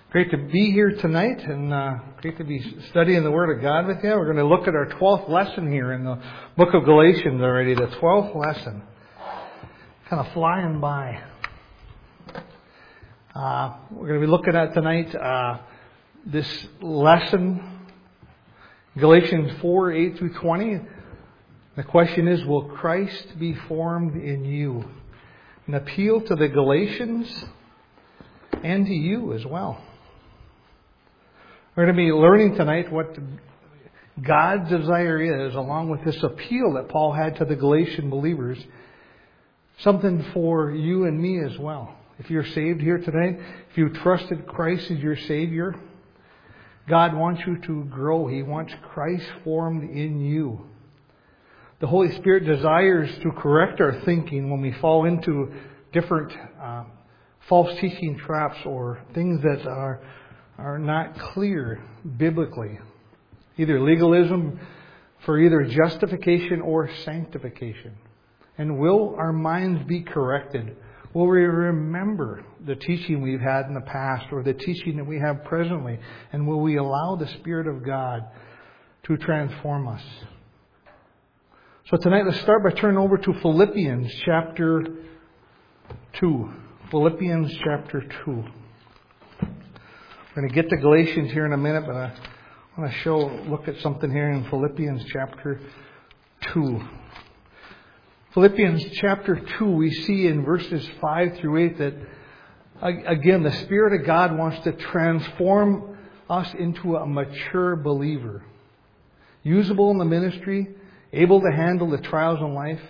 Great to be here tonight, and great to be studying the Word of God with you. We're going to look at our 12th lesson here in the book of Galatians already, the 12th lesson. Kind of flying by. We're going to be looking at tonight this lesson, Galatians 4, 8 through 20. The question is, will Christ be formed in you? An appeal to the Galatians and to you as well. We're going to be learning tonight what God's desire is, along with this appeal that Paul had to the Galatian believers. Something for you and me as well. If you're saved here tonight, if you trusted Christ as your Savior, God wants you to grow. He wants Christ formed in you. The Holy Spirit desires to correct our thinking when we fall into different false teaching traps or things that are not clear biblically. Either legalism for either justification or sanctification. And will our minds be corrected? Will we remember the teaching we've had in the past or the teaching that we have presently? And will we allow the Spirit of God to transform us? So tonight, let's start by turning over to Philippians chapter 2. Philippians chapter 2. We're going to get to Galatians here in a minute, but I want to look at something here in Philippians chapter 2. Philippians chapter 2, we see in verses 5 through 8 that, again, the Spirit of God wants to transform us into a mature believer. Usable in the ministry, able to handle the trials in life.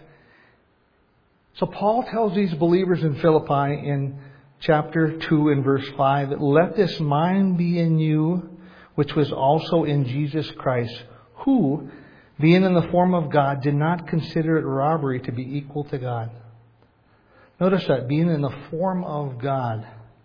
So Paul tells these believers in Philippi in chapter 2 and verse 5 that let this mind be in you, which was also in Jesus Christ, who, being in the form of God, did not consider it robbery to be equal to God. Notice that, being in the form of God,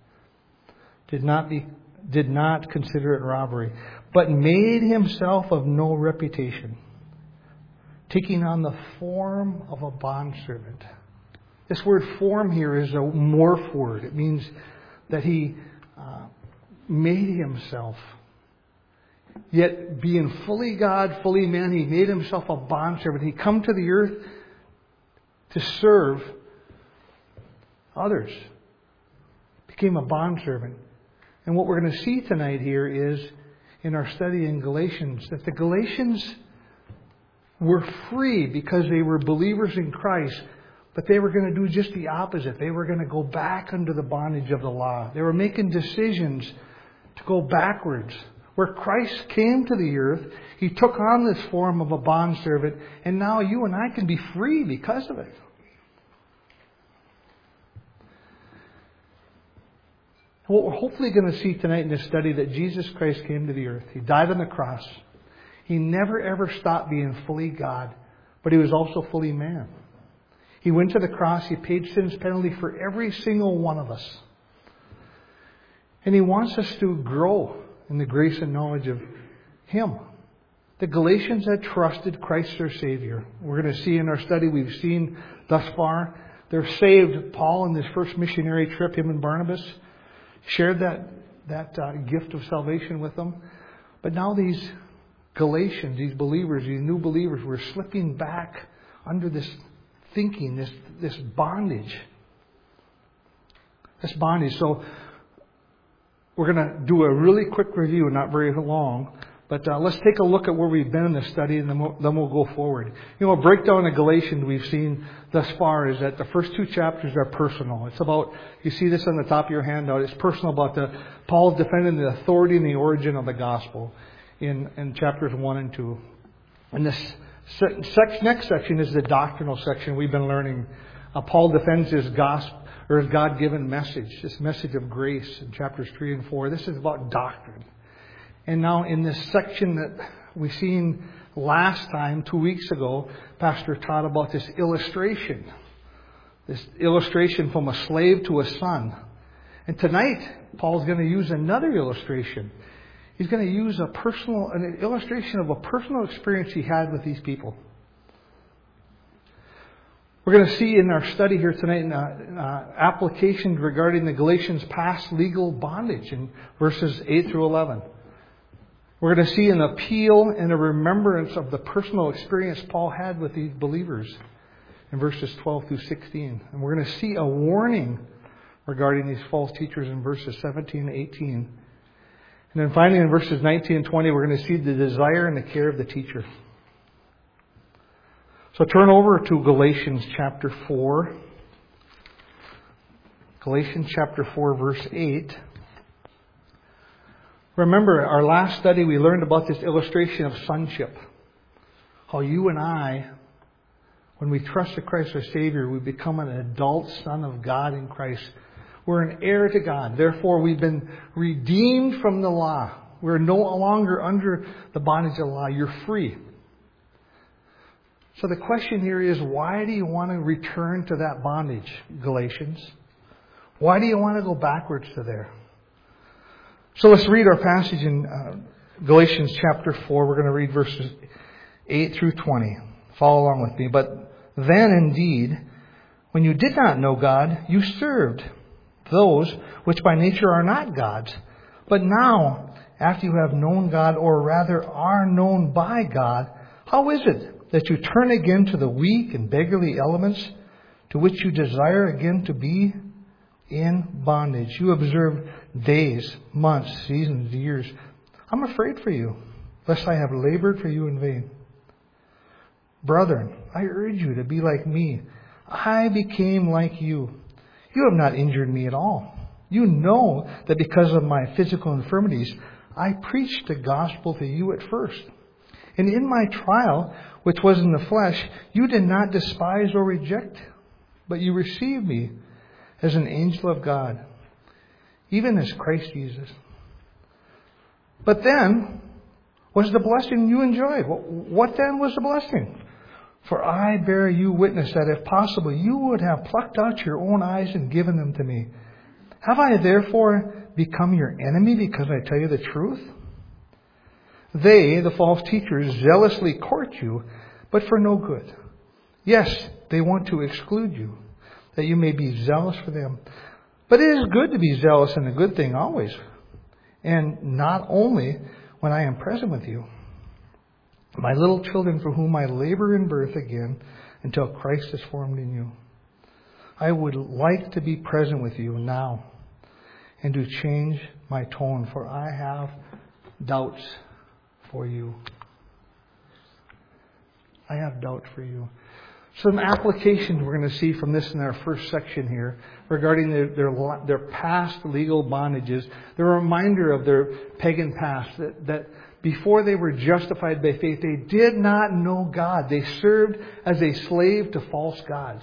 did not consider it robbery, but made himself of no reputation, taking on the form of a bondservant. This word form here is a morph word. It means that he made himself. Yet being fully God, fully man, he made himself a bondservant. He come to the earth to serve others. Became a bondservant. And what we're going to see tonight here is, in our study in Galatians, that the Galatians were free because they were believers in Christ. But they were going to do just the opposite. They were going to go back under the bondage of the law. They were making decisions to go backwards. Where Christ came to the earth, He took on this form of a bondservant, and now you and I can be free because of it. What we're hopefully going to see tonight in this study, that Jesus Christ came to the earth. He died on the cross. He never ever stopped being fully God, but He was also fully man. He went to the cross. He paid sin's penalty for every single one of us. And He wants us to grow in the grace and knowledge of Him. The Galatians had trusted Christ their Savior. We're going to see in our study, we've seen thus far, they're saved. Paul, in his first missionary trip, him and Barnabas, shared that gift of salvation with them. But now these Galatians, these believers, these new believers, were slipping back under this thinking, this bondage. This bondage. So we're going to do a really quick review, not very long. But let's take a look at where we've been in the study, and then we'll go forward. You know, a breakdown of Galatians we've seen thus far is that the first two chapters are personal. It's about, you see this on the top of your handout, it's personal about Paul defending the authority and the origin of the gospel in chapters 1 and 2. And this next section is the doctrinal section we've been learning. Paul defends his gospel, or his God-given message, this message of grace in chapters 3 and 4. This is about doctrine. And now in this section that we seen last time, 2 weeks ago, Pastor taught about this illustration. This illustration from a slave to a son. And tonight, Paul's going to use another illustration. He's going to use an illustration of a personal experience he had with these people. We're going to see in our study here tonight applications regarding the Galatians' past legal bondage in verses 8 through 11. We're going to see an appeal and a remembrance of the personal experience Paul had with these believers in verses 12 through 16. And we're going to see a warning regarding these false teachers in verses 17 and 18. And then finally in verses 19 and 20, we're going to see the desire and the care of the teacher. So turn over to Galatians chapter 4. Galatians chapter 4, verse 8. Remember, our last study we learned about this illustration of sonship. How you and I, when we trust in Christ our Savior, we become an adult son of God in Christ. We're an heir to God. Therefore, we've been redeemed from the law. We're no longer under the bondage of the law. You're free. So the question here is, why do you want to return to that bondage, Galatians? Why do you want to go backwards to there? So let's read our passage in Galatians chapter 4. We're going to read verses 8 through 20. Follow along with me. But then indeed, when you did not know God, you served those which by nature are not God's. But now, after you have known God, or rather are known by God, how is it that you turn again to the weak and beggarly elements to which you desire again to be in bondage? You observe days, months, seasons, years. I'm afraid for you, lest I have labored for you in vain. Brethren, I urge you to be like me. I became like you. You have not injured me at all. You know that because of my physical infirmities, I preached the gospel to you at first. And in my trial, which was in the flesh, you did not despise or reject, but you received me as an angel of God, even as Christ Jesus. But then was the blessing you enjoyed. What then was the blessing? For I bear you witness that if possible, you would have plucked out your own eyes and given them to me. Have I therefore become your enemy because I tell you the truth? They, the false teachers, zealously court you, but for no good. Yes, they want to exclude you, that you may be zealous for them. But it is good to be zealous in a good thing always, and not only when I am present with you. My little children, for whom I labor in birth again until Christ is formed in you. I would like to be present with you now and to change my tone, for I have doubts for you. I have doubt for you. Some applications we're going to see from this in our first section here regarding their past legal bondages. The reminder of their pagan past, that before they were justified by faith, they did not know God. They served as a slave to false gods.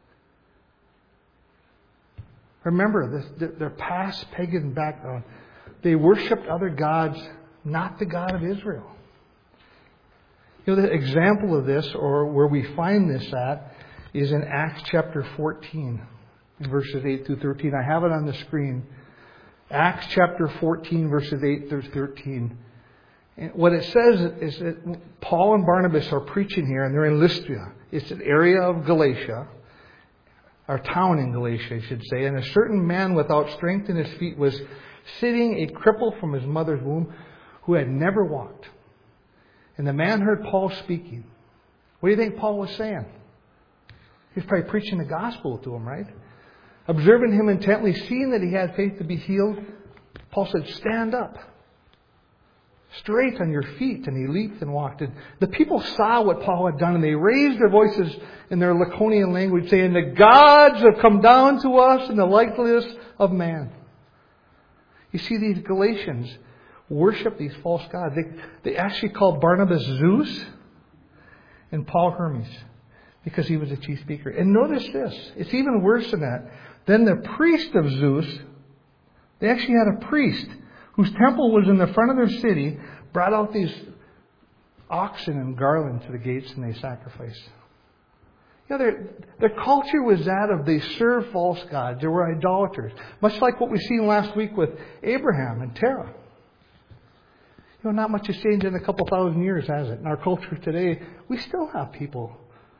Remember their past pagan background. They worshipped other gods, not the God of Israel. You know, the example of this, or where we find this at, is in Acts chapter 14, in verses 8 through 13. I have it on the screen. Acts chapter 14, verses 8 through 13. And what it says is that Paul and Barnabas are preaching here, and they're in Lystra. It's an area of Galatia, or town in Galatia, I should say. And a certain man without strength in his feet was sitting, a cripple from his mother's womb, who had never walked. And the man heard Paul speaking. What do you think Paul was saying? He was probably preaching the gospel to him, right? Observing him intently, seeing that he had faith to be healed, Paul said, "Stand up, straight on your feet." And he leaped and walked. And the people saw what Paul had done, and they raised their voices in their Laconian language, saying, "The gods have come down to us in the likeness of man." You see, these Galatians worship these false gods. They actually called Barnabas Zeus and Paul Hermes because he was the chief speaker. And notice this. It's even worse than that. Then the priest of Zeus, they actually had a priest whose temple was in the front of their city, brought out these oxen and garlands to the gates, and they sacrificed. You know, their culture was that of they served false gods. They were idolaters. Much like what we seen last week with Abraham and Terah. You know, not much has changed in a couple thousand years, has it? In our culture today, we still have people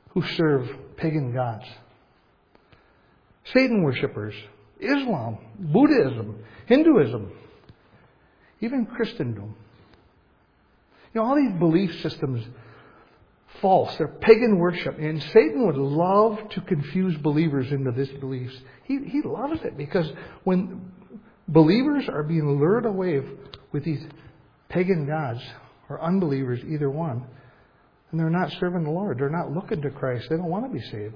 who serve pagan gods. Satan worshippers, Islam, Buddhism, Hinduism, even Christendom. All these belief systems, false. They're pagan worship. And Satan would love to confuse believers into these beliefs. He loves it because when believers are being lured away with these pagan gods, or unbelievers, either one, and they're not serving the Lord. They're not looking to Christ. They don't want to be saved.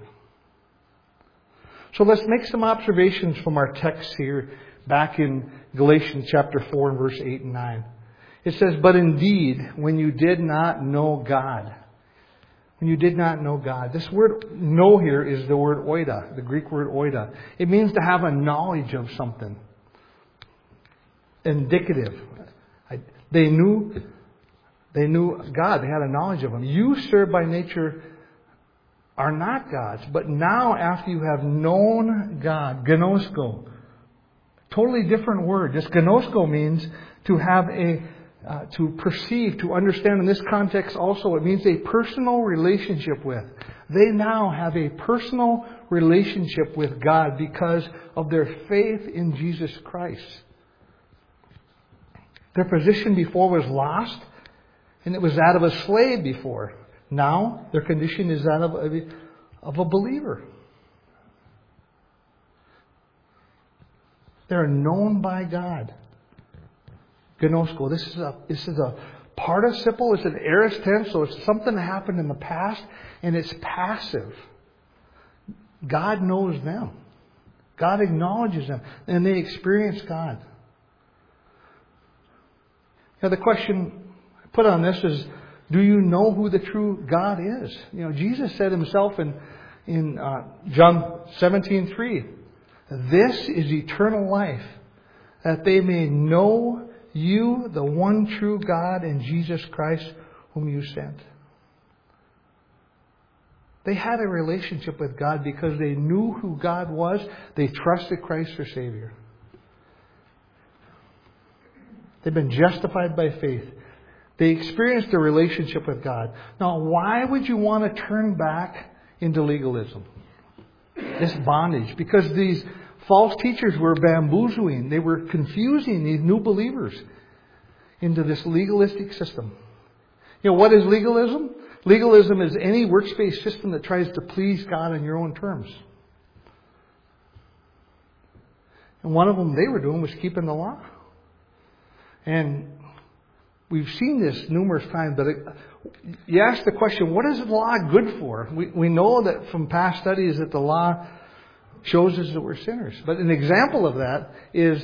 So let's make some observations from our text here back in Galatians chapter 4 and verse 8 and 9. It says, "But indeed, when you did not know God." When you did not know God. This word know here is the word oida, the Greek word oida. It means to have a knowledge of something. Indicative. They knew God. They had a knowledge of Him. You, sir, by nature are not gods. But now, after you have known God, gnosko, totally different word. This gnosko means to have to perceive, to understand. In this context also, it means a personal relationship with. They now have a personal relationship with God because of their faith in Jesus Christ. Their position before was lost, and it was that of a slave before. Now, their condition is that of a believer. They're known by God. Gnosko. This is a participle. It's an aorist tense, so it's something that happened in the past, and it's passive. God knows them. God acknowledges them, and they experience God. Now, the question put on this is, do you know who the true God is? Jesus said Himself in John 17:3, "This is eternal life, that they may know You, the one true God, and Jesus Christ, whom You sent." They had a relationship with God because they knew who God was. They trusted Christ their Savior. They've been justified by faith. They experienced a relationship with God. Now, why would you want to turn back into legalism? This bondage. Because these false teachers were bamboozling. They were confusing these new believers into this legalistic system. What is legalism? Legalism is any works-based system that tries to please God on your own terms. And one of them they were doing was keeping the law. And we've seen this numerous times, but you ask the question, what is the law good for? We know that from past studies that the law shows us that we're sinners. But an example of that is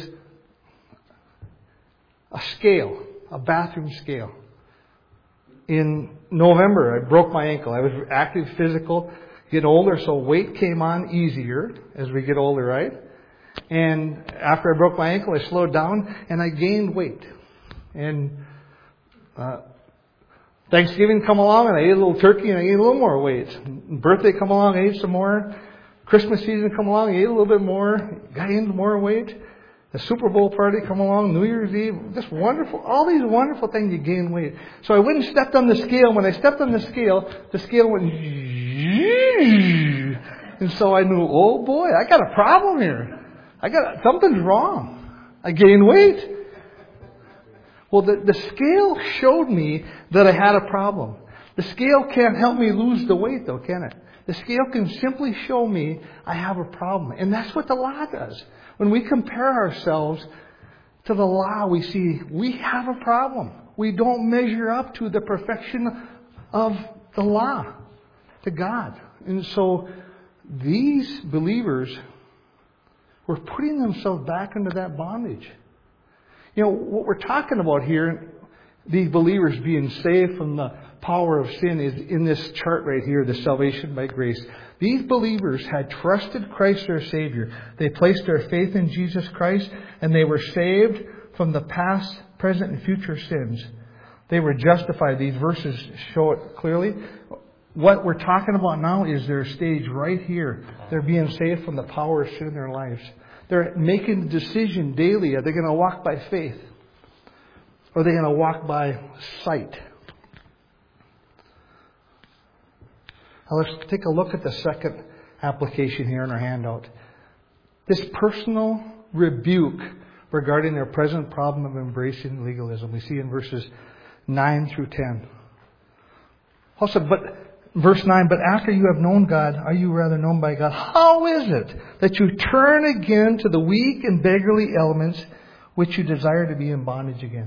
a scale, a bathroom scale. In November, I broke my ankle. I was active physical, get older, so weight came on easier as we get older, right? And after I broke my ankle, I slowed down and I gained weight. And Thanksgiving come along and I ate a little turkey and I ate a little more weight. Birthday come along, I ate some more. Christmas season come along, I ate a little bit more, gained more weight. The Super Bowl party come along, New Year's Eve, just wonderful. All these wonderful things, you gain weight. So I went and stepped on the scale. When I stepped on the scale went, and so I knew, oh boy, I got a problem here. Something's wrong. I gained weight. Well, the scale showed me that I had a problem. The scale can't help me lose the weight, though, can it? The scale can simply show me I have a problem. And that's what the law does. When we compare ourselves to the law, we see we have a problem. We don't measure up to the perfection of the law, to God. And so these believers were putting themselves back into that bondage. What we're talking about here, these believers being saved from the power of sin, is in this chart right here, the salvation by grace. These believers had trusted Christ their Savior. They placed their faith in Jesus Christ, and they were saved from the past, present, and future sins. They were justified. These verses show it clearly. What we're talking about now is their stage right here. They're being saved from the power of sin in their lives. They're making the decision daily. Are they going to walk by faith? Or are they going to walk by sight? Now let's take a look at the second application here in our handout. This personal rebuke regarding their present problem of embracing legalism. We see in verses 9 through 10. Also, verse 9, but after you have known God, are you rather known by God? How is it that you turn again to the weak and beggarly elements which you desire to be in bondage again?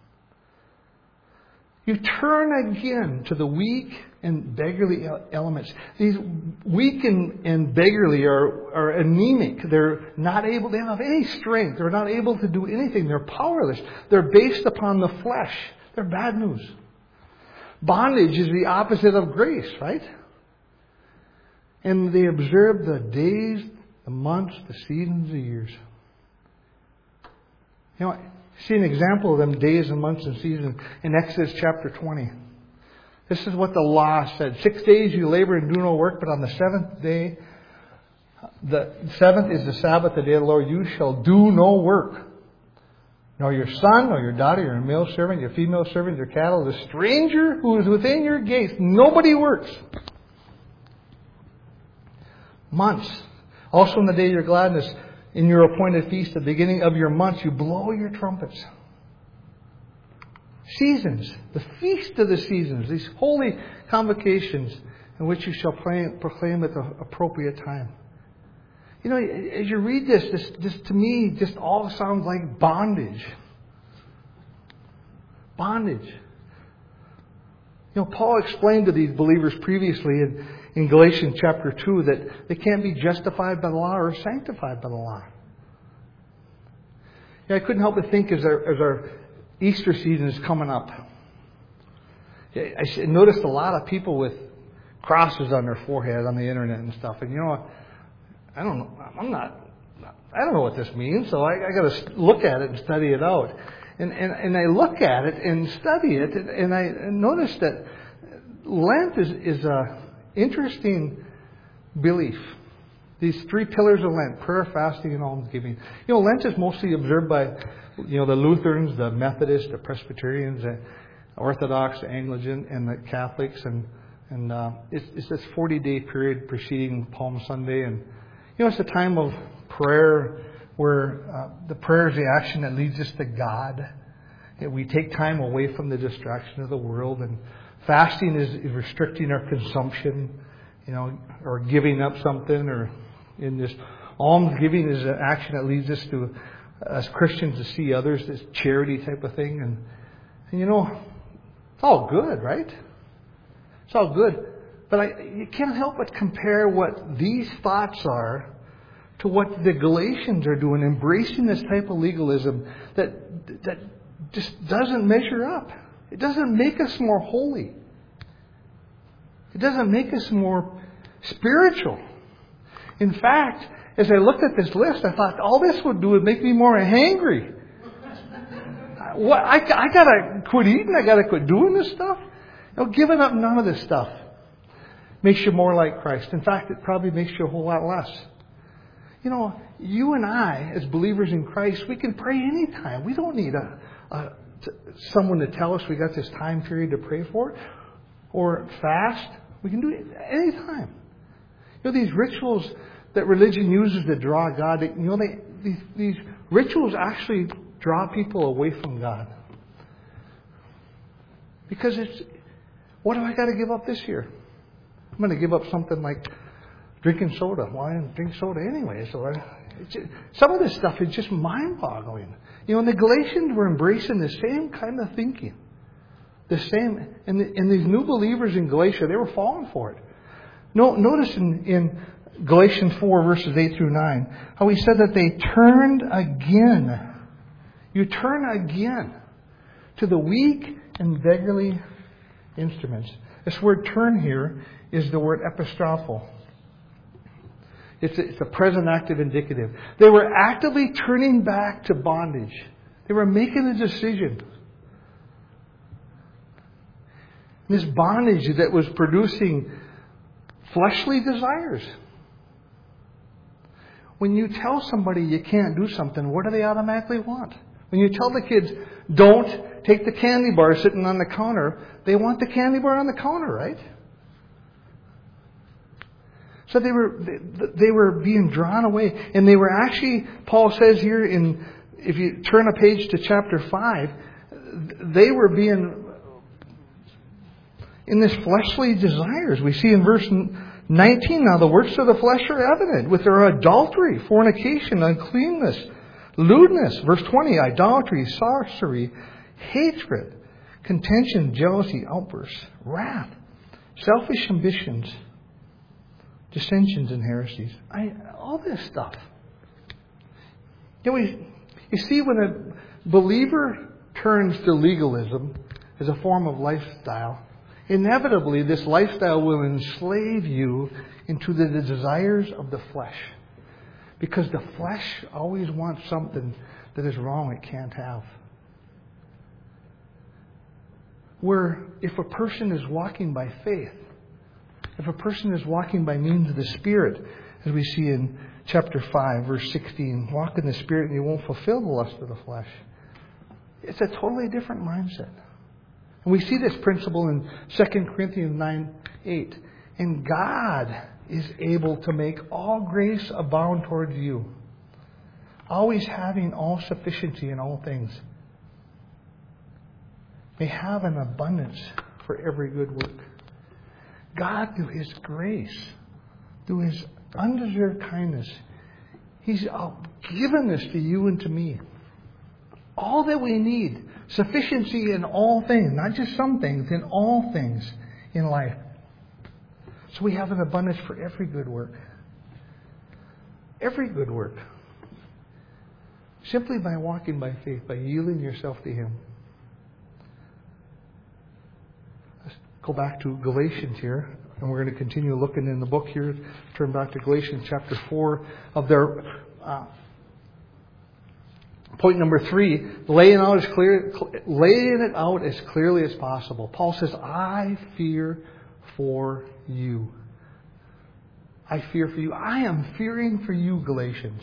You turn again to the weak and beggarly elements. These weak and beggarly are anemic. They're not able, they don't have any strength. They're not able to do anything. They're powerless. They're based upon the flesh. They're bad news. Bondage is the opposite of grace, right? And they observe the days, the months, the seasons, the years. You know, see an example of them days and months and seasons in Exodus chapter 20. This is what the law said. 6 days you labor and do no work, but on the seventh day, the seventh is the Sabbath, the day of the Lord. You shall do no work. Nor your son, nor your daughter, your male servant, your female servant, your cattle, the stranger who is within your gates. Nobody works. Months. Also in the day of your gladness, in your appointed feast, the beginning of your months, you blow your trumpets. Seasons. The feast of the seasons. These holy convocations in which you shall proclaim at the appropriate time. You know, as you read this to me just all sounds like bondage. Bondage. You know, Paul explained to these believers previously in Galatians chapter 2 that they can't be justified by the law or sanctified by the law. You know, I couldn't help but think as our Easter season is coming up. I noticed a lot of people with crosses on their forehead on the internet and stuff. And you know, I don't know what this means, so I got to look at it and study it out. And I look at it and study it, and I notice that Lent is a interesting belief. These 3 pillars of Lent: prayer, fasting, and almsgiving. You know, Lent is mostly observed by, you know, the Lutherans, the Methodists, the Presbyterians, the Orthodox, the Anglican, and the Catholics, and it's this 40-day period preceding Palm Sunday, and you know, it's a time of prayer where the prayer is the action that leads us to God. We take time away from the distraction of the world, and fasting is restricting our consumption, you know, or giving up something, or in this almsgiving is an action that leads us to, as Christians, to see others, this charity type of thing, and you know, it's all good, right? It's all good. But you can't help but compare what these thoughts are to what the Galatians are doing, embracing this type of legalism that just doesn't measure up. It doesn't make us more holy. It doesn't make us more spiritual. In fact, as I looked at this list, I thought all this would do is make me more hangry. I got to quit eating. I got to quit doing this stuff. You know, giving up none of this stuff makes you more like Christ. In fact, it probably makes you a whole lot less. You know, you and I, as believers in Christ, we can pray anytime. We don't need someone to tell us we got this time period to pray for, or fast. We can do it anytime. You know, these rituals that religion uses to draw God, you know, these rituals actually draw people away from God. Because what do I got to give up this year? I'm going to give up something like drinking soda. Well, I didn't drink soda anyway. So some of this stuff is just mind-boggling. You know, and the Galatians were embracing the same kind of thinking. The same. And these new believers in Galatia, they were falling for it. Notice in Galatians 4, verses 8 through 9, how he said that they turned again. You turn again to the weak and beggarly instruments. This word turn here is the word epistrophal. It's a present active indicative. They were actively turning back to bondage. They were making a decision. This bondage that was producing fleshly desires. When you tell somebody you can't do something, what do they automatically want? When you tell the kids, don't take the candy bar sitting on the counter, they want the candy bar on the counter, right? So they were being drawn away. And they were actually, Paul says here if you turn a page to chapter 5, they were being in this fleshly desires. We see in verse 19, now the works of the flesh are evident, with their adultery, fornication, uncleanness, lewdness. Verse 20, idolatry, sorcery, hatred, contention, jealousy, outbursts, wrath, selfish ambitions, dissensions and heresies. All this stuff. You see, when a believer turns to legalism as a form of lifestyle, inevitably this lifestyle will enslave you into the desires of the flesh. Because the flesh always wants something that is wrong it can't have. Where if a person is walking by faith, if a person is walking by means of the Spirit, as we see in chapter 5, verse 16, walk in the Spirit and you won't fulfill the lust of the flesh. It's a totally different mindset. And we see this principle in 2 Corinthians 9:8. And God is able to make all grace abound towards you, always having all sufficiency in all things, may have an abundance for every good work. God, through His grace, through His undeserved kindness, He's given this to you and to me. All that we need, sufficiency in all things, not just some things, in all things in life. So we have an abundance for every good work. Every good work. Simply by walking by faith, by yielding yourself to Him. Go back to Galatians here, and we're going to continue looking in the book here. Turn back to Galatians chapter 4 of their point number 3, laying it out as clearly as possible. Paul says, "I fear for you. I fear for you. I am fearing for you, Galatians."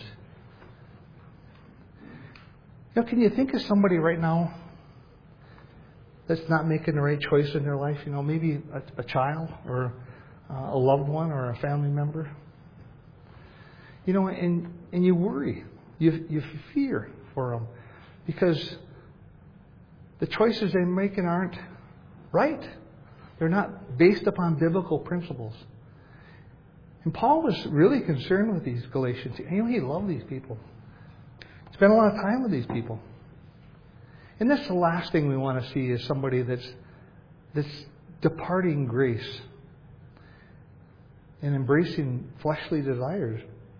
Can you think of somebody right now that's not making the right choice in their life? Maybe a child or a loved one or a family member. And you worry. You fear for them because the choices they're making aren't right. They're not based upon biblical principles. And Paul was really concerned with these Galatians. He loved these people. Spent a lot of time with these people. And that's the last thing we want to see is somebody that's departing grace and embracing fleshly desires.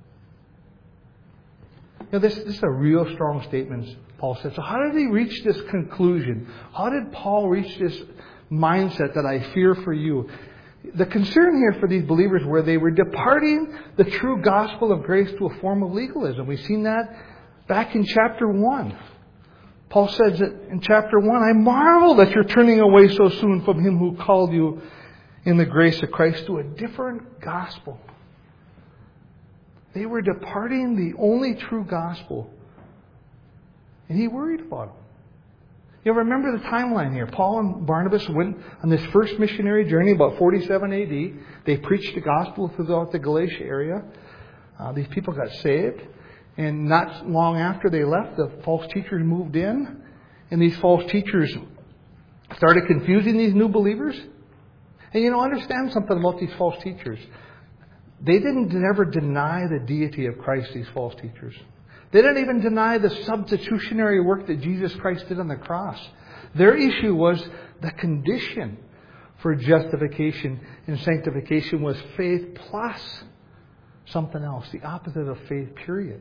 This is a real strong statement, Paul says. So how did he reach this conclusion? How did Paul reach this mindset that I fear for you? The concern here for these believers were they were departing the true gospel of grace to a form of legalism. We've seen that back in chapter 1. Paul says that in chapter 1, I marvel that you're turning away so soon from Him who called you in the grace of Christ to a different gospel. They were departing the only true gospel. And he worried about them. Remember the timeline here. Paul and Barnabas went on this first missionary journey about 47 AD. They preached the gospel throughout the Galatia area. These people got saved. And not long after they left, the false teachers moved in. And these false teachers started confusing these new believers. And understand something about these false teachers. They didn't ever deny the deity of Christ, these false teachers. They didn't even deny the substitutionary work that Jesus Christ did on the cross. Their issue was the condition for justification and sanctification was faith plus something else, the opposite of faith, period.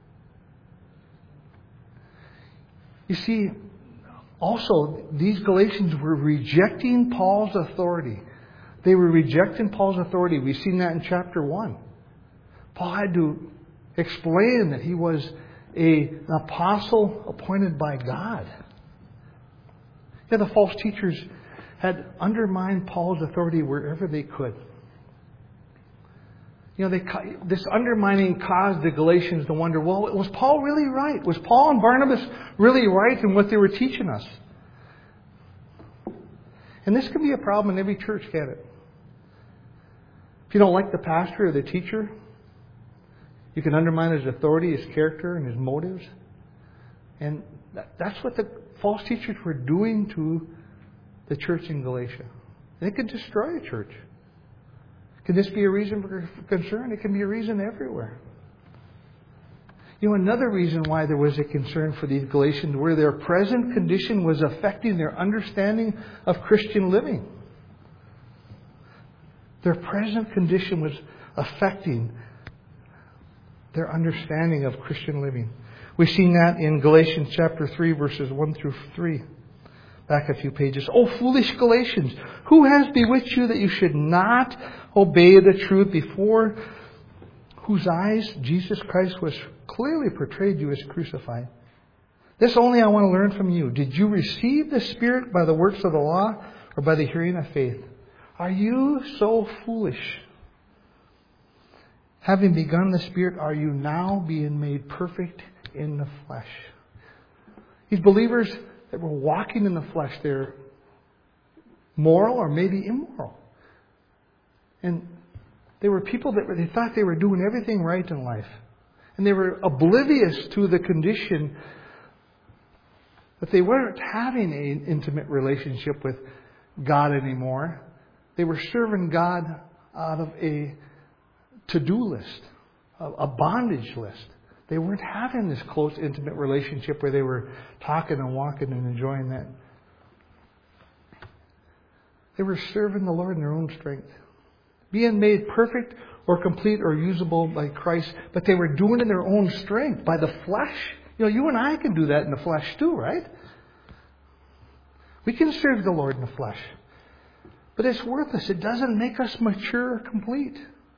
You see, also, these Galatians were rejecting Paul's authority. They were rejecting Paul's authority. We've seen that in chapter 1. Paul had to explain that he was an apostle appointed by God. The false teachers had undermined Paul's authority wherever they could. This undermining caused the Galatians to wonder, well, was Paul really right? Was Paul and Barnabas really right in what they were teaching us? And this can be a problem in every church, can't it? If you don't like the pastor or the teacher, you can undermine his authority, his character, and his motives. And that's what the false teachers were doing to the church in Galatia. They could destroy a church. Can this be a reason for concern? It can be a reason everywhere. Another reason why there was a concern for these Galatians, where their present condition was affecting their understanding of Christian living. Their present condition was affecting their understanding of Christian living. We've seen that in Galatians chapter 3, verses 1 through 3. Back a few pages. "O foolish Galatians, who has bewitched you that you should not obey the truth, before whose eyes Jesus Christ was clearly portrayed you as crucified? This only I want to learn from you. Did you receive the Spirit by the works of the law, or by the hearing of faith? Are you so foolish? Having begun the Spirit, are you now being made perfect in the flesh?" These believers that were walking in the flesh, they're moral or maybe immoral. And they were people that they thought they were doing everything right in life. And they were oblivious to the condition that they weren't having an intimate relationship with God anymore. They were serving God out of a to-do list, a bondage list. They weren't having this close, intimate relationship where they were talking and walking and enjoying that. They were serving the Lord in their own strength, being made perfect or complete or usable by Christ, but they were doing it in their own strength, by the flesh. You and I can do that in the flesh too, right? We can serve the Lord in the flesh. But it's worthless. It doesn't make us mature or complete.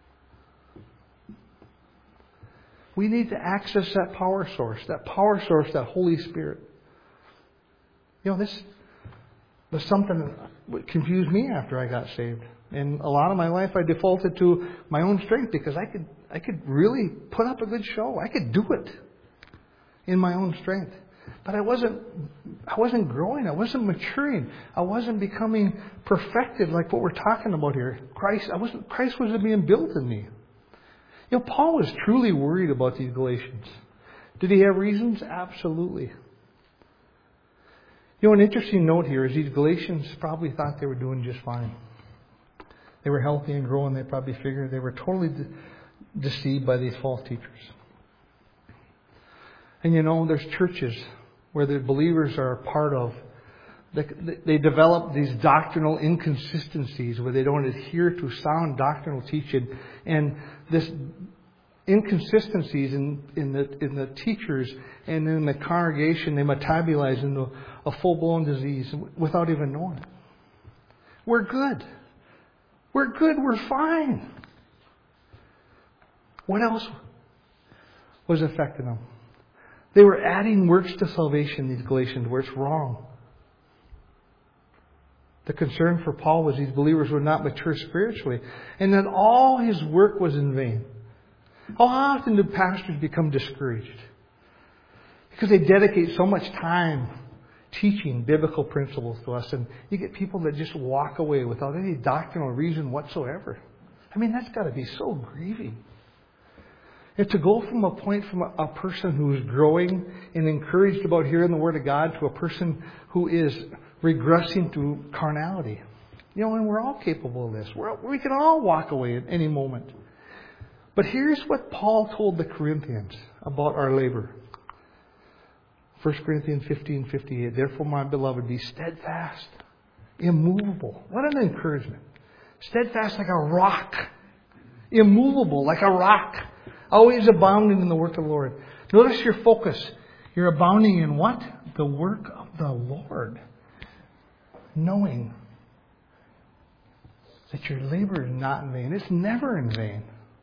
We need to access that power source, that Holy Spirit. This was something that confused me after I got saved. And a lot of my life I defaulted to my own strength, because I could really put up a good show. I could do it in my own strength. But I wasn't growing. I wasn't maturing. I wasn't becoming perfected like what we're talking about here. Christ wasn't being built in me. Paul was truly worried about these Galatians. Did he have reasons? Absolutely. An interesting note here is these Galatians probably thought they were doing just fine. They were healthy and growing. They probably figured they were totally deceived by these false teachers. And there's churches where the believers are a part of. They develop these doctrinal inconsistencies where they don't adhere to sound doctrinal teaching, and this inconsistencies in the teachers and in the congregation, they metabolize into a full-blown disease without even knowing it. We're good. We're fine. What else was affecting them? They were adding works to salvation, these Galatians, where it's wrong. The concern for Paul was these believers were not mature spiritually, and that all his work was in vain. How often do pastors become discouraged? Because they dedicate so much time teaching biblical principles to us, and you get people that just walk away without any doctrinal reason whatsoever. That's got to be so grieving. And to go from a person who is growing and encouraged about hearing the Word of God to a person who is regressing to carnality. And we're all capable of this. We can all walk away at any moment. But here's what Paul told the Corinthians about our labor. 1 Corinthians 15:58. Therefore, my beloved, be steadfast, immovable. What an encouragement. Steadfast like a rock. Immovable like a rock. Always abounding in the work of the Lord. Notice your focus. You're abounding in what? The work of the Lord. Knowing that your labor is not in vain. It's never in vain.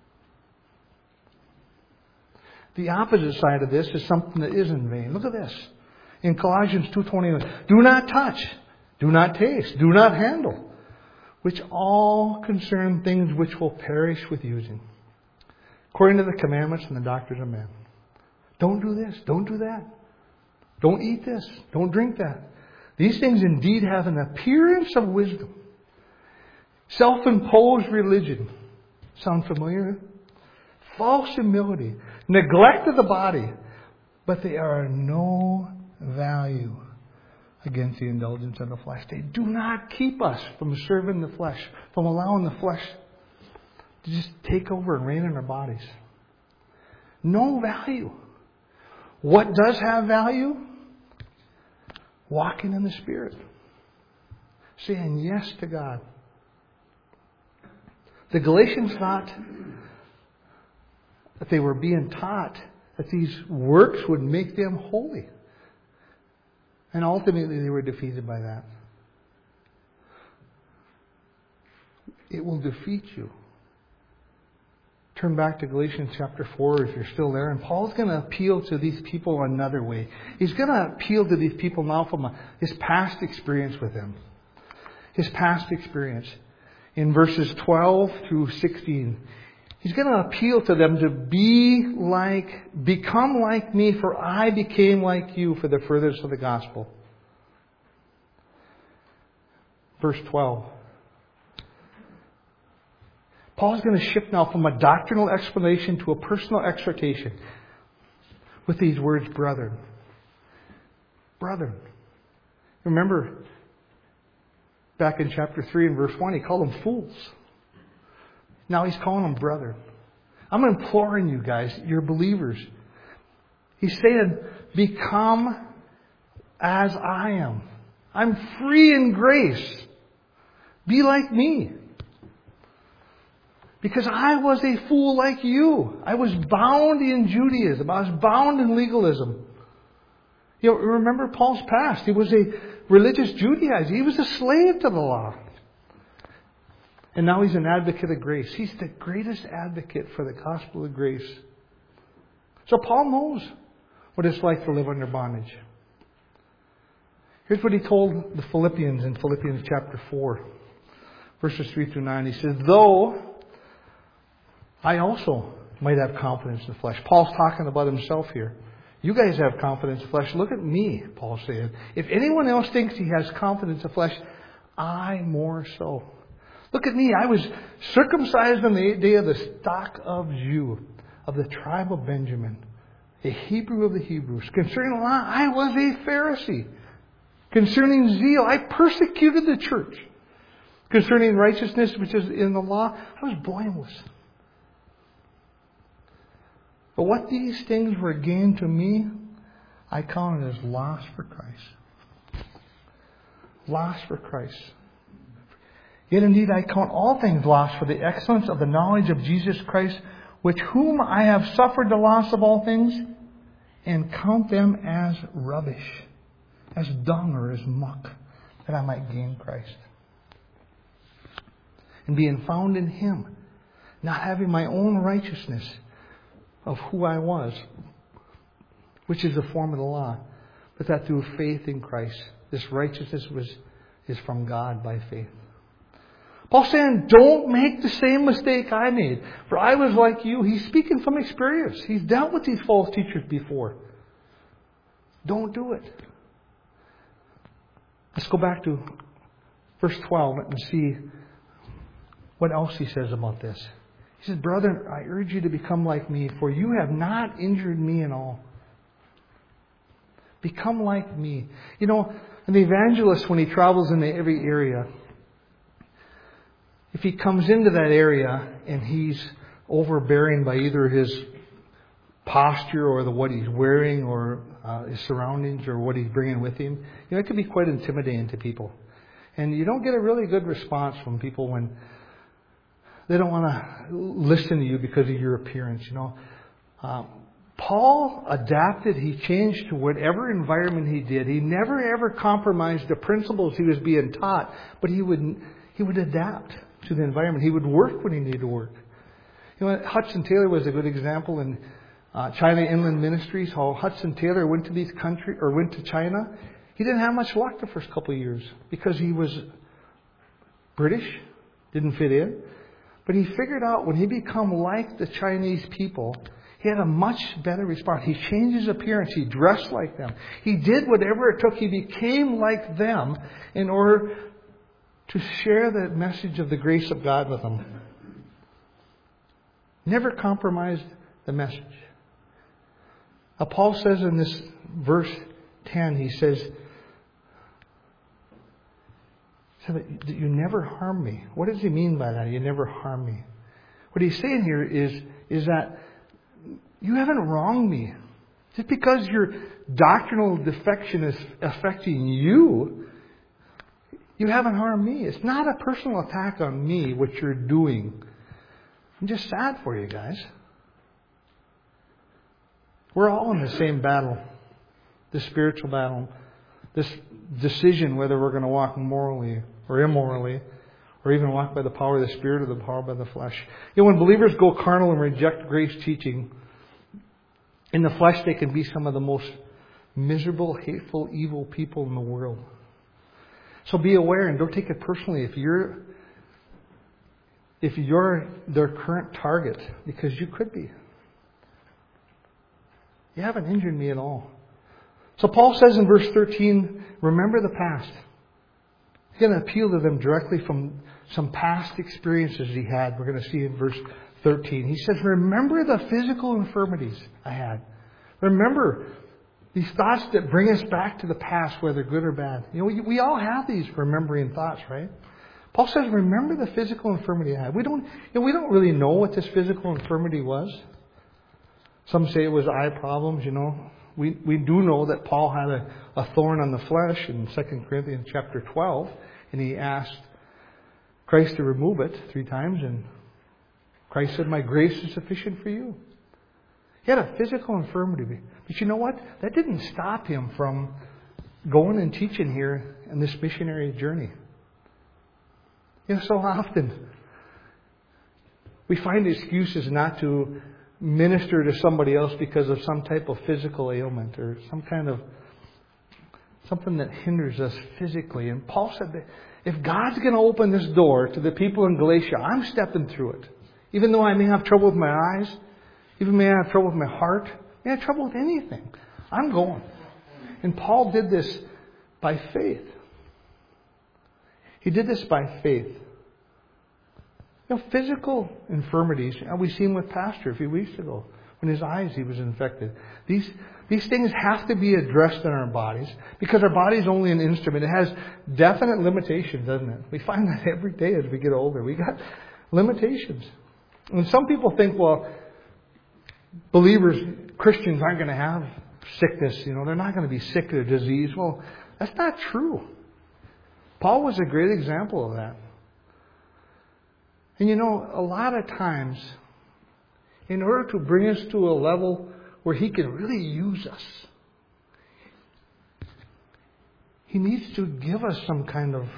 The opposite side of this is something that is in vain. Look at this. In Colossians 2:21, do not touch, do not taste, do not handle, which all concern things which will perish with using, according to the commandments and the doctrines of men. Don't do this, don't do that. Don't eat this, don't drink that. These things indeed have an appearance of wisdom. Self-imposed religion. Sound familiar? False humility. Neglect of the body. But they are of no value against the indulgence of the flesh. They do not keep us from serving the flesh, from allowing the flesh to just take over and reign in our bodies. No value. What does have value? Walking in the Spirit. Saying yes to God. The Galatians thought that they were being taught that these works would make them holy. And ultimately they were defeated by that. It will defeat you. Turn back to Galatians chapter 4 if you're still there. And Paul's going to appeal to these people another way. He's going to appeal to these people now from his past experience with them. His past experience. In verses 12 through 16. He's going to appeal to them to become like me, for I became like you for the furtherance of the gospel. Verse 12. Paul's going to shift now from a doctrinal explanation to a personal exhortation with these words, brethren. Brethren. Remember, back in chapter 3 and verse 1, he called them fools. Now he's calling them brethren. I'm imploring you guys, you're believers. He's saying, become as I am. I'm free in grace. Be like me. Because I was a fool like you. I was bound in Judaism. I was bound in legalism. You know, remember Paul's past. He was a religious Judaizer. He was a slave to the law. And now he's an advocate of grace. He's the greatest advocate for the gospel of grace. So Paul knows what it's like to live under bondage. Here's what he told the Philippians in Philippians chapter 4, verses 3 through 9. He says, though I also might have confidence in the flesh. Paul's talking about himself here. You guys have confidence in the flesh. Look at me, Paul said. If anyone else thinks he has confidence in the flesh, I more so. Look at me. I was circumcised on the 8th day of the stock of Jew, of the tribe of Benjamin, a Hebrew of the Hebrews. Concerning the law, I was a Pharisee. Concerning zeal, I persecuted the church. Concerning righteousness, which is in the law, I was blameless. But what these things were gained to me, I counted as loss for Christ. Loss for Christ. Yet indeed I count all things lost for the excellence of the knowledge of Jesus Christ, which whom I have suffered the loss of all things, and count them as rubbish, as dung or as muck, that I might gain Christ. And being found in Him, not having my own righteousness of who I was, which is the form of the law, but that through faith in Christ, this righteousness is from God by faith. Paul's saying, don't make the same mistake I made. For I was like you. He's speaking from experience. He's dealt with these false teachers before. Don't do it. Let's go back to verse 12 and see what else he says about this. He says, brethren, I urge you to become like me, for you have not injured me in all. Become like me. You know, an evangelist, when he travels into every area, if he comes into that area and he's overbearing by either his posture or what he's wearing or his surroundings or what he's bringing with him, you know, it can be quite intimidating to people. And you don't get a really good response from people when they don't want to listen to you because of your appearance, you know. Paul adapted. He changed to whatever environment he did. He never ever compromised the principles he was being taught, but he would adapt to the environment. He would work when he needed to work. You know, Hudson Taylor was a good example in China Inland Ministries. How Hudson Taylor went to China. He didn't have much luck the first couple of years because he was British, didn't fit in. But he figured out when he become like the Chinese people, he had a much better response. He changed his appearance. He dressed like them. He did whatever it took. He became like them in order to share the message of the grace of God with them. Never compromised the message. Now, Paul says in this verse 10, he says that you never harm me. What does he mean by that? You never harm me. What he's saying here is that you haven't wronged me. Just because your doctrinal defection is affecting you, you haven't harmed me. It's not a personal attack on me, what you're doing. I'm just sad for you guys. We're all in the same battle. The spiritual battle. This decision whether we're going to walk morally or immorally, or even walk by the power of the Spirit or the power by the flesh. You know, when believers go carnal and reject grace teaching, in the flesh they can be some of the most miserable, hateful, evil people in the world. So be aware and don't take it personally if you're their current target, because you could be. You haven't injured me at all. So Paul says in verse 13, remember the past. He's going to appeal to them directly from some past experiences he had. We're going to see in verse 13. He says, remember the physical infirmities I had. Remember these thoughts that bring us back to the past, whether good or bad. You know, we all have these remembering thoughts, right? Paul says, remember the physical infirmity I had. We don't really know what this physical infirmity was. Some say it was eye problems, you know. We do know that Paul had a thorn on the flesh in 2 Corinthians chapter 12. And he asked Christ to remove it 3 times. And Christ said, my grace is sufficient for you. He had a physical infirmity. But you know what? That didn't stop him from going and teaching here in this missionary journey. You know, so often we find excuses not to minister to somebody else because of some type of physical ailment or something that hinders us physically. And Paul said that if God's going to open this door to the people in Galatia, I'm stepping through it. Even though I may have trouble with my eyes, even may have trouble with my heart, may have trouble with anything, I'm going. And Paul did this by faith. He did this by faith. You know, physical infirmities, we've seen with Pastor a few weeks ago, when his eyes he was infected. These things have to be addressed in our bodies, because our body is only an instrument. It has definite limitations, doesn't it? We find that every day as we get older. We got limitations. And some people think, well, believers, Christians aren't going to have sickness. You know, they're not going to be sick of disease. Well, that's not true. Paul was a great example of that. And you know, a lot of times, in order to bring us to a level where He can really use us, He needs to give us some kind of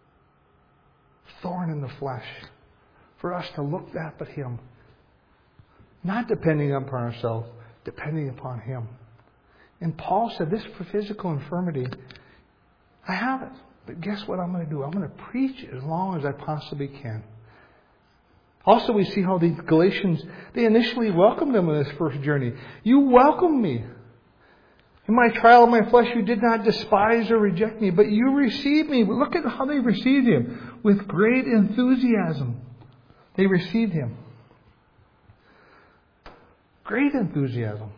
thorn in the flesh for us to look up at Him. Not depending upon ourselves, depending upon Him. And Paul said, this physical infirmity, I have it. But guess what I'm going to do? I'm going to preach as long as I possibly can. Also, we see how the Galatians, they initially welcomed him in this first journey. You welcomed me. In my trial of my flesh, you did not despise or reject me, but you received me. Look at how they received him. With great enthusiasm. They received him. Great enthusiasm.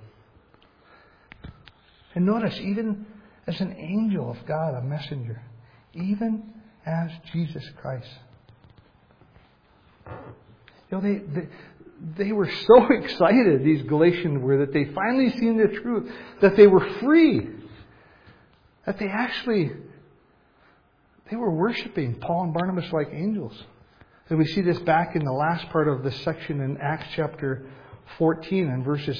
And notice, even as an angel of God, a messenger, even as Jesus Christ. You know, they were so excited, these Galatians were, that they finally seen the truth, that they were free, that they were worshiping Paul and Barnabas like angels. And we see this back in the last part of this section in Acts chapter 14 and verses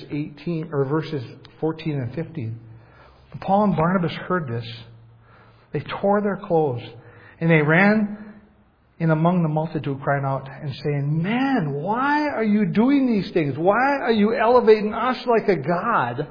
14 and 15. When Paul and Barnabas heard this, they tore their clothes and they ran in among the multitude, crying out and saying, man, why are you doing these things? Why are you elevating us like a god?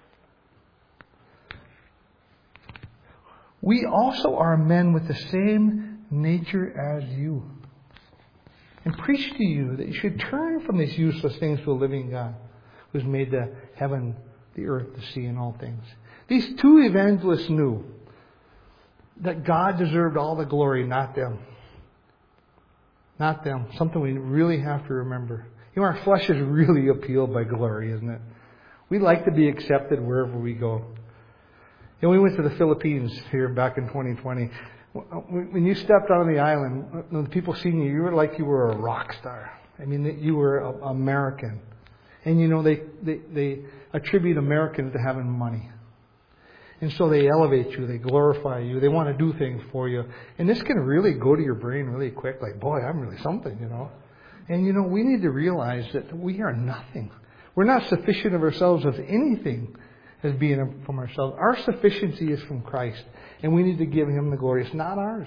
We also are men with the same nature as you, and preach to you that you should turn from these useless things to a living God, who's made the heaven, the earth, the sea, and all things. These two evangelists knew that God deserved all the glory, not them. Not them. Something we really have to remember. Our flesh is really appealed by glory, isn't it? We like to be accepted wherever we go. We went to the Philippines here back in 2020. When you stepped on the island, when the people seen you, you were like you were a rock star. I mean, you were American. And they attribute Americans to having money. And so they elevate you, they glorify you, they want to do things for you. And this can really go to your brain really quick, like, boy, I'm really something, And we need to realize that we are nothing. We're not sufficient of ourselves of anything as being from ourselves. Our sufficiency is from Christ. And we need to give Him the glory. It's not ours.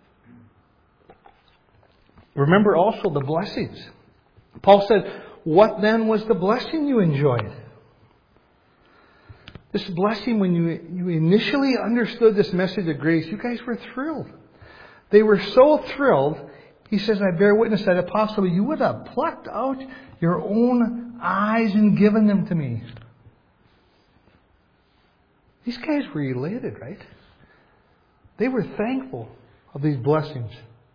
Remember also the blessings. Paul said, what then was the blessing you enjoyed? This blessing, when you initially understood this message of grace, you guys were thrilled. They were so thrilled, he says, I bear witness that if possible, you would have plucked out your own eyes and given them to me. These guys were elated, right? They were thankful of these blessings.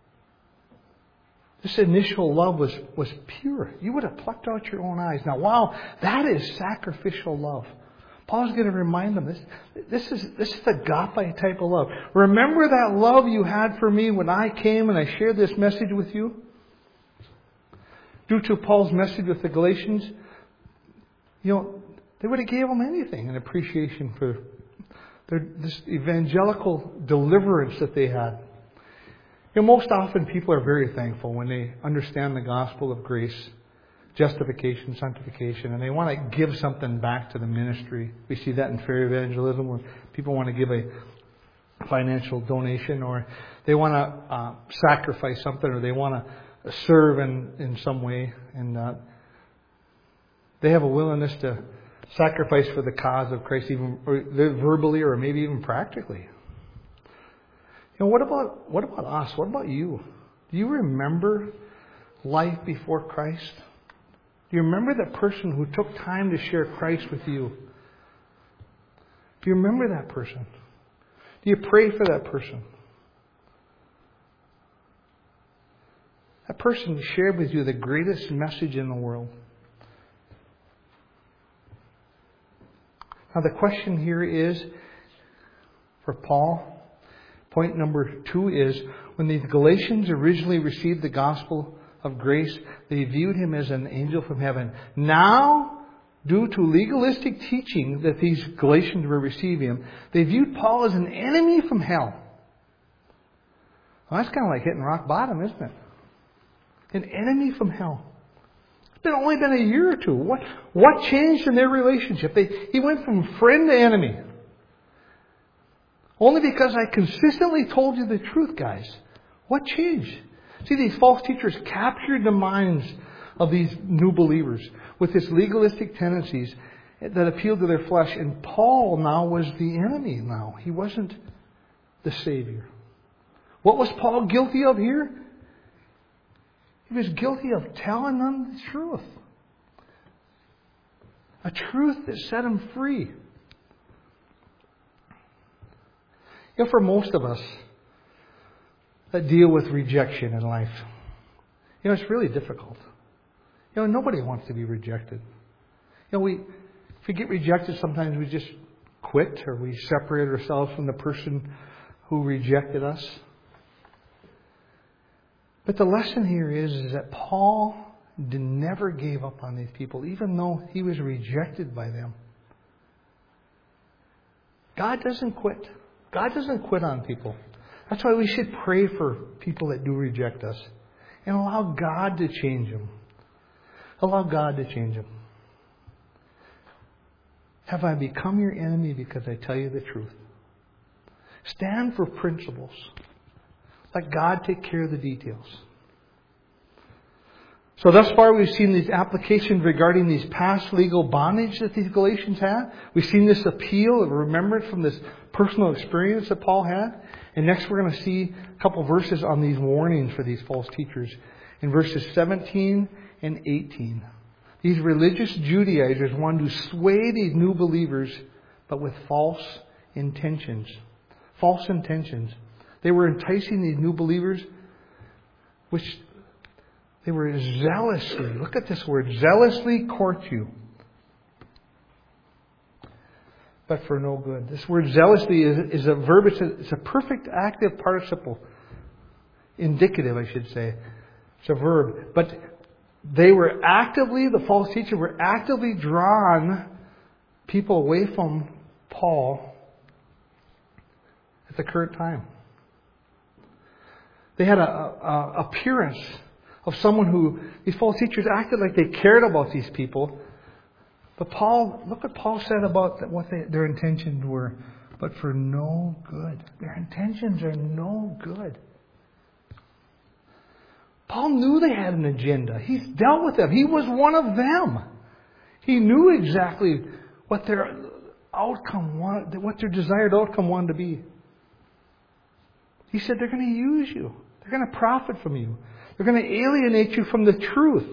This initial love was pure. You would have plucked out your own eyes. Now, wow, that is sacrificial love. Paul's going to remind them this is the agape type of love. Remember that love you had for me when I came and I shared this message with you? Due to Paul's message with the Galatians, they would have gave them anything in appreciation for this evangelical deliverance that they had. Most often people are very thankful when they understand the gospel of grace, justification, sanctification, and they want to give something back to the ministry. We see that in fair evangelism when people want to give a financial donation, or they want to sacrifice something, or they want to serve in some way, and they have a willingness to sacrifice for the cause of Christ, even verbally or maybe even practically. What about us? What about you? Do you remember life before Christ? Do you remember that person who took time to share Christ with you? Do you remember that person? Do you pray for that person? That person shared with you the greatest message in the world. Now the question here is, for Paul, point number 2 is, when the Galatians originally received the gospel of grace, they viewed him as an angel from heaven. Now, due to legalistic teaching that these Galatians were receiving, they viewed Paul as an enemy from hell. Well, that's kind of like hitting rock bottom, isn't it? An enemy from hell. It's only been a year or two. What changed in their relationship? He went from friend to enemy. Only because I consistently told you the truth, guys. What changed? See, these false teachers captured the minds of these new believers with his legalistic tendencies that appealed to their flesh. And Paul now was the enemy now. He wasn't the Savior. What was Paul guilty of here? He was guilty of telling them the truth. A truth that set him free. For most of us that deal with rejection in life, it's really difficult. Nobody wants to be rejected. If we get rejected, sometimes we just quit, or we separate ourselves from the person who rejected us. But the lesson here is that Paul never gave up on these people, even though he was rejected by them. God doesn't quit. God doesn't quit on people. That's why we should pray for people that do reject us and allow God to change them. Allow God to change them. Have I become your enemy because I tell you the truth? Stand for principles. Let God take care of the details. So thus far we've seen these applications regarding these past legal bondage that these Galatians had. We've seen this appeal of remembrance from this personal experience that Paul had. And next we're going to see a couple verses on these warnings for these false teachers. In verses 17 and 18. These religious Judaizers wanted to sway these new believers, but with false intentions. False intentions. They were enticing these new believers, which They were zealously, look at this word, zealously court you, but for no good. This word zealously is a verb, it's a perfect active participle. Indicative, I should say. It's a verb. But they were actively, the false teachers were actively drawn people away from Paul at the current time. They had a appearance of someone who, these false teachers acted like they cared about these people. But Paul, look what Paul said about what their intentions were. But for no good. Their intentions are no good. Paul knew they had an agenda. He's dealt with them. He was one of them. He knew exactly what their outcome wanted, what their desired outcome wanted to be. He said they're going to use you. They're going to profit from you. They're going to alienate you from the truth.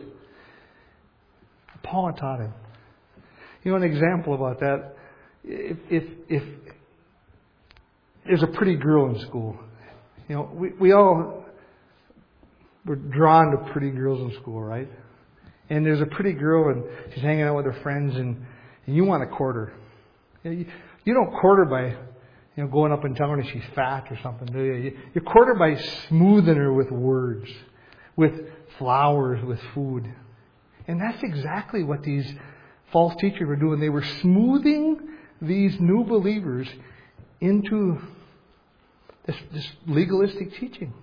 Paul taught him. You know, an example about that, if there's a pretty girl in school, you know, we all were drawn to pretty girls in school, right? And there's a pretty girl and she's hanging out with her friends and you want to court her. You don't court her by, you know, going up and telling her she's fat or something, do you? You court her by smoothing her with words, with flowers, with food. And that's exactly what these false teachers were doing. They were smoothing these new believers into this legalistic teaching.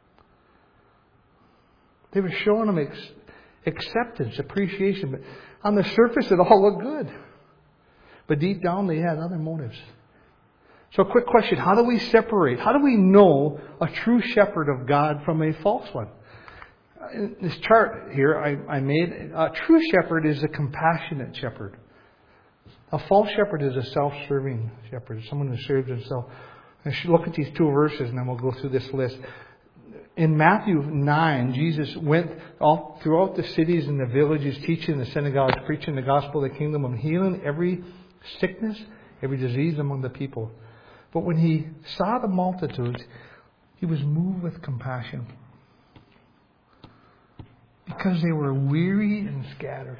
They were showing them acceptance, appreciation. But on the surface, it all looked good. But deep down, they had other motives. So, quick question. How do we separate? How do we know a true shepherd of God from a false one? In this chart here I made, a true shepherd is a compassionate shepherd. A false shepherd is a self-serving shepherd, someone who serves himself. I should look at these two verses and then we'll go through this list. In Matthew 9, Jesus went all throughout the cities and the villages, teaching in the synagogues, preaching the gospel of the kingdom, and healing every sickness, every disease among the people. But when he saw the multitudes, he was moved with compassion, because they were weary and scattered.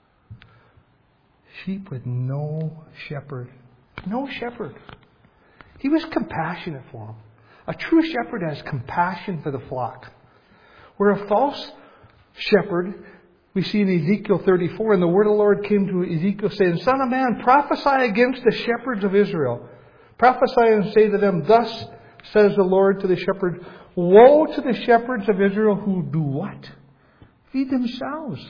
Sheep with no shepherd. No shepherd. He was compassionate for them. A true shepherd has compassion for the flock. Where a false shepherd, we see in Ezekiel 34, and the word of the Lord came to Ezekiel saying, Son of man, prophesy against the shepherds of Israel. Prophesy and say to them, Thus says the Lord to the shepherd, Woe to the shepherds of Israel who do what? Feed themselves.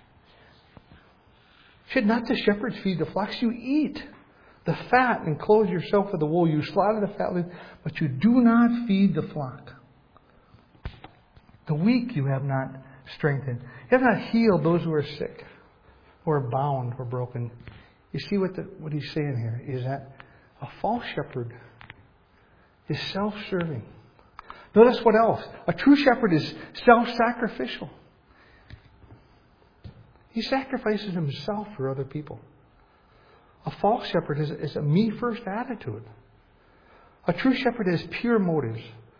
Should not the shepherds feed the flocks? You eat the fat and clothe yourself with the wool. You slaughter the fatling, but you do not feed the flock. The weak you have not strengthened. You have not healed those who are sick, or bound, or broken. You see what he's saying here is that a false shepherd is self-serving. Notice what else. A true shepherd is self-sacrificial. He sacrifices himself for other people. A false shepherd is a me-first attitude. A true shepherd has pure motives.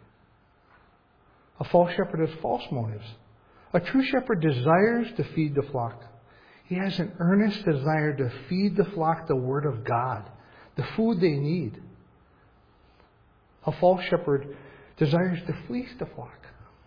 A false shepherd has false motives. A true shepherd desires to feed the flock. He has an earnest desire to feed the flock the Word of God, the food they need. A false shepherd desires to fleece the flock.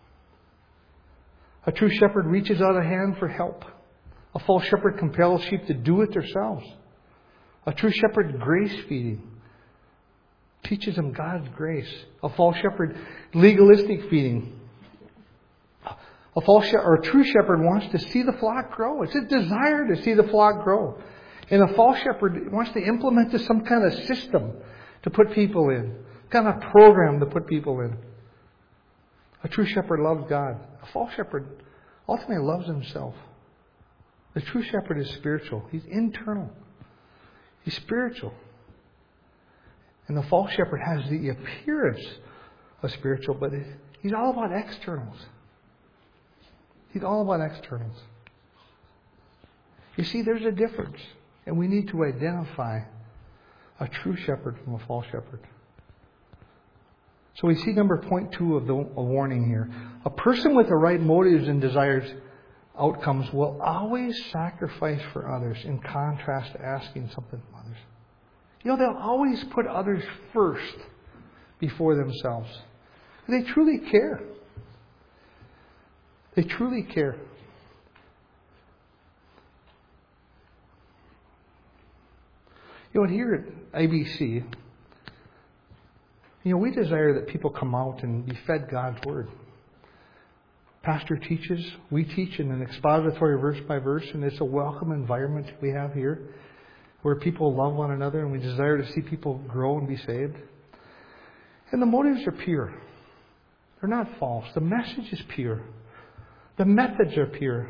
A true shepherd reaches out a hand for help. A false shepherd compels sheep to do it themselves. A true shepherd, grace feeding, teaches them God's grace. A false shepherd, legalistic feeding. A true shepherd wants to see the flock grow. It's a desire to see the flock grow. And a false shepherd wants to implement some kind of system to put people in, kind of program to put people in. A true shepherd loves God. A false shepherd ultimately loves himself. The true shepherd is spiritual. He's internal. He's spiritual. And the false shepherd has the appearance of spiritual, but he's all about externals. He's all about externals. You see, there's a difference. And we need to identify a true shepherd from a false shepherd. So we see point 2 of the warning here. A person with the right motives and desires outcomes will always sacrifice for others, in contrast to asking something from others. They'll always put others first before themselves. They truly care. They truly care. Here at IBC, we desire that people come out and be fed God's Word. Pastor teaches, we teach in an expository verse by verse, and it's a welcome environment we have here where people love one another, and we desire to see people grow and be saved. And the motives are pure. They're not false. The message is pure. The methods are pure.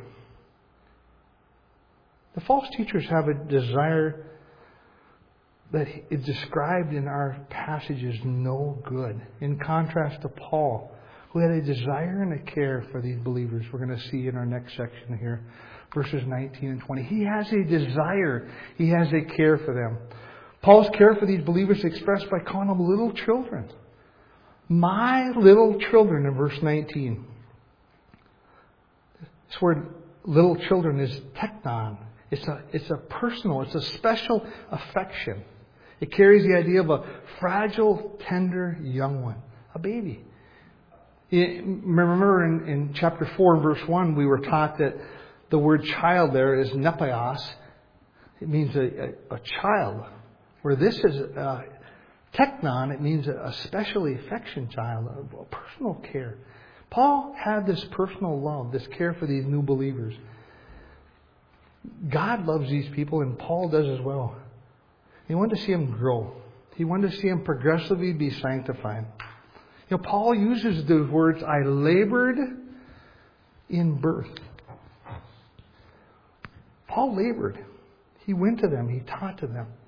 The false teachers have a desire that is described in our passage as no good, in contrast to Paul, who had a desire and a care for these believers. We're going to see in our next section here, verses 19 and 20. He has a desire. He has a care for them. Paul's care for these believers is expressed by calling them little children. My little children in verse 19. This word little children is teknon. It's a personal, it's a special affection. It carries the idea of a fragile, tender young one, a baby. Remember in chapter 4 and verse 1, we were taught that the word child there is nepios. It means a child. Where this is teknon, it means a specially affectionate child, a personal care. Paul had this personal love, this care for these new believers. God loves these people, and Paul does as well. He wanted to see them grow. He wanted to see them progressively be sanctified. Paul uses those words, I labored in birth. Paul labored. He went to them. He taught to them.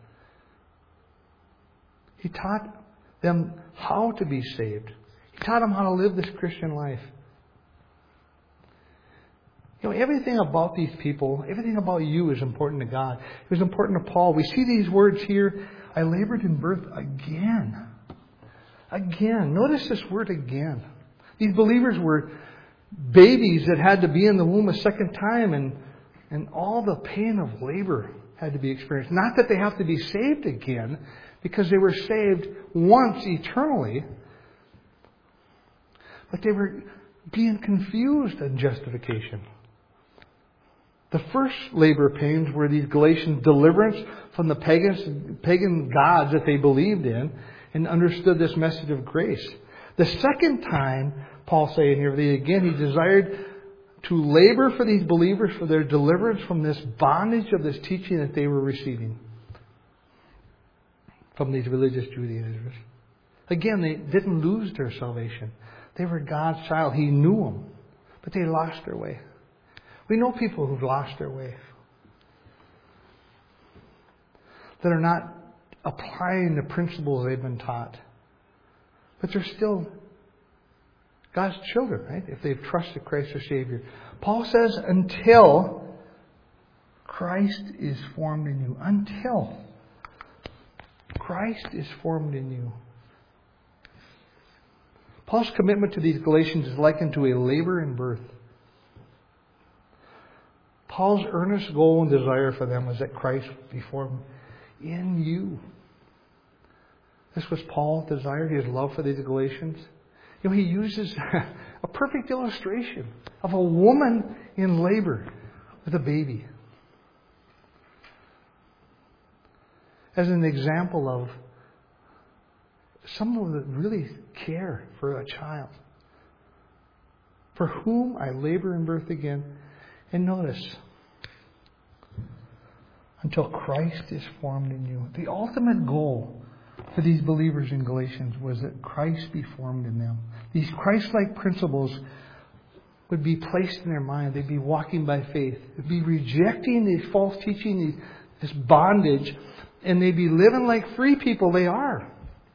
He taught them how to be saved. He taught them how to live this Christian life. Everything about these people, everything about you is important to God. It was important to Paul. We see these words here, I labored in birth again. Again. Notice this word again. These believers were babies that had to be in the womb a second time, and all the pain of labor had to be experienced. Not that they have to be saved again, because they were saved once eternally, but they were being confused on justification. The first labor pains were these Galatians' deliverance from the pagan gods that they believed in and understood this message of grace. The second time, Paul saying here, he desired to labor for these believers for their deliverance from this bondage of this teaching that they were receiving from these religious Judaizers. Again, they didn't lose their salvation. They were God's child. He knew them, but they lost their way. We know people who've lost their way, that are not applying the principles they've been taught. But they're still God's children, right? If they've trusted Christ as Savior. Paul says, until Christ is formed in you. Until Christ is formed in you. Paul's commitment to these Galatians is likened to a labor in birth. Paul's earnest goal and desire for them was that Christ would be formed in you. This was Paul's desire, his love for these Galatians. He uses a perfect illustration of a woman in labor with a baby as an example of someone that really care for a child, for whom I labor in birth again. And notice, until Christ is formed in you. The ultimate goal for these believers in Galatians was that Christ be formed in them. These Christ-like principles would be placed in their mind. They'd be walking by faith. They'd be rejecting these false teaching, this bondage, and they'd be living like free people they are.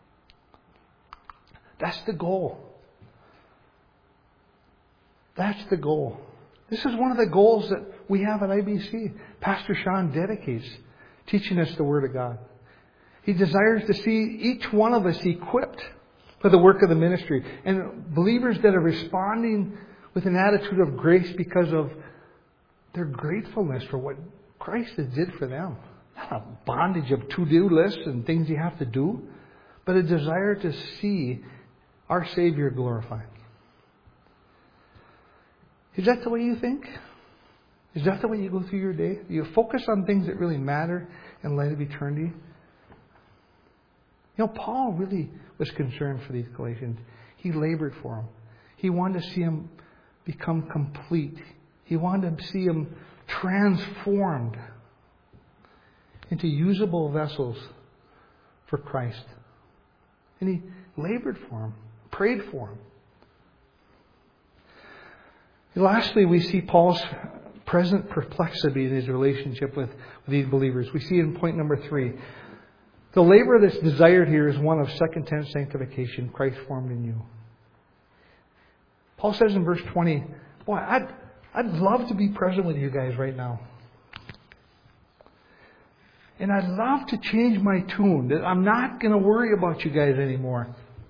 That's the goal. That's the goal. This is one of the goals that we have at IBC. Pastor Sean dedicates teaching us the Word of God. He desires to see each one of us equipped for the work of the ministry. And believers that are responding with an attitude of grace because of their gratefulness for what Christ did for them. Not a bondage of to-do lists and things you have to do, but a desire to see our Savior glorified. Is that the way you think? Is that the way you go through your day? Do you focus on things that really matter in light of eternity? You know, Paul really was concerned for these Galatians. He labored for them. He wanted to see them become complete. He wanted to see them transformed into usable vessels for Christ. And he labored for them, prayed for them. And lastly, we see Paul's present perplexity in his relationship with these believers. We see in point number 3. The labor that's desired here is one of second tense sanctification, Christ formed in you. Paul says in verse 20, boy, I'd love to be present with you guys right now. And I'd love to change my tune. I'm not going to worry about you guys anymore.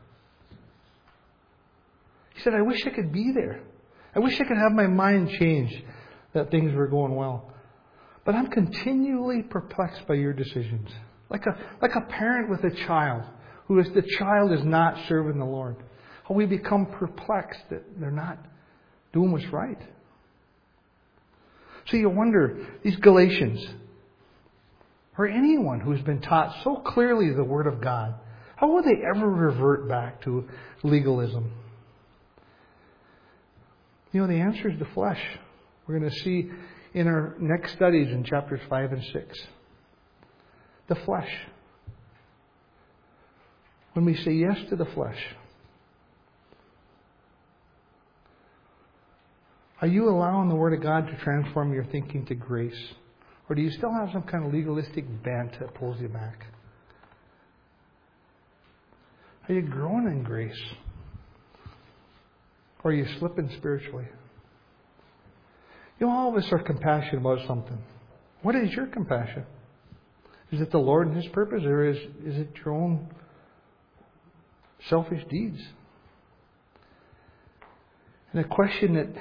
He said, I wish I could be there. I wish I could have my mind changed that things were going well. But I'm continually perplexed by your decisions. Like a parent with a child, the child is not serving the Lord. How we become perplexed that they're not doing what's right. So you wonder, these Galatians, or anyone who's been taught so clearly the Word of God, how will they ever revert back to legalism? You know, the answer is the flesh. We're going to see in our next studies in chapters 5 and 6. The flesh. When we say yes to the flesh, are you allowing the Word of God to transform your thinking to grace? Or do you still have some kind of legalistic bent that pulls you back? Are you growing in grace? Or are you slipping spiritually? You know, all of us are compassionate about something. What is your compassion? Is it the Lord and His purpose, or is it your own selfish deeds? And a question that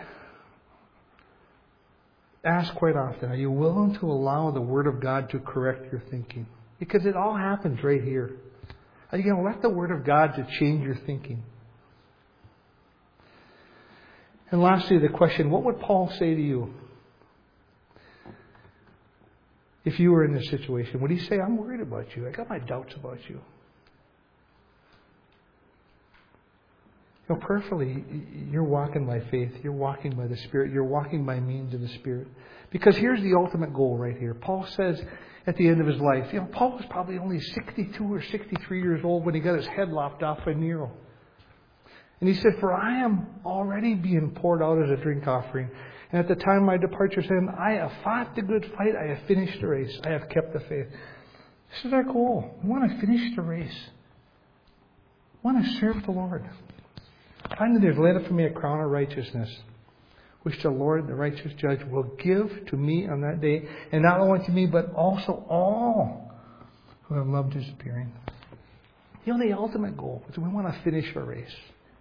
asked quite often, are you willing to allow the Word of God to correct your thinking? Because it all happens right here. Are you going to let the Word of God to change your thinking? And lastly, the question, what would Paul say to you if you were in this situation? Would he say, I'm worried about you. I got my doubts about you. You know, prayerfully, you're walking by faith. You're walking by the Spirit. You're walking by means of the Spirit. Because here's the ultimate goal right here. Paul says at the end of his life, you know, Paul was probably only 62 or 63 years old when he got his head lopped off by Nero. And he said, for I am already being poured out as a drink offering. And at the time of my departure from him, I have fought the good fight. I have finished the race. I have kept the faith. This is our goal. We want to finish the race. We want to serve the Lord. Finally, there's laid up for me a crown of righteousness, which the Lord, the righteous judge, will give to me on that day. And not only to me, but also all who have loved His appearing. You know, the ultimate goal is we want to finish our race.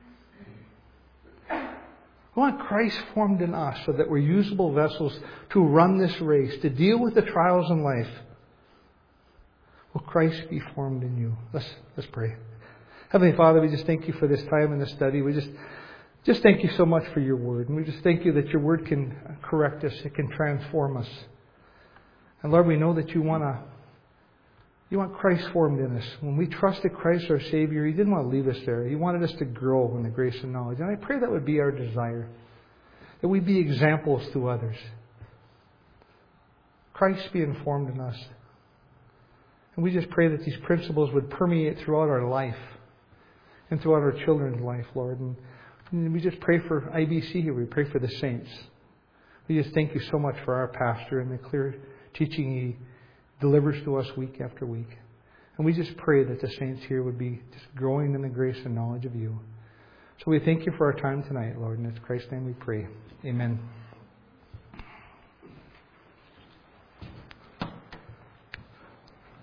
We want Christ formed in us so that we're usable vessels to run this race, to deal with the trials in life. Will Christ be formed in you? Let's pray. Heavenly Father, we just thank you for this time in the study. We just thank you so much for your Word. And we just thank you that your Word can correct us. It can transform us. And Lord, we know that you want Christ formed in us. When we trusted Christ our Savior, He didn't want to leave us there. He wanted us to grow in the grace and knowledge. And I pray that would be our desire. That we be examples to others. Christ being formed in us. And we just pray that these principles would permeate throughout our life. And throughout our children's life, Lord. And we just pray for IBC here. We pray for the saints. We just thank you so much for our pastor and the clear teaching he delivers to us week after week. And we just pray that the saints here would be just growing in the grace and knowledge of you. So we thank you for our time tonight, Lord. And in Christ's name we pray. Amen.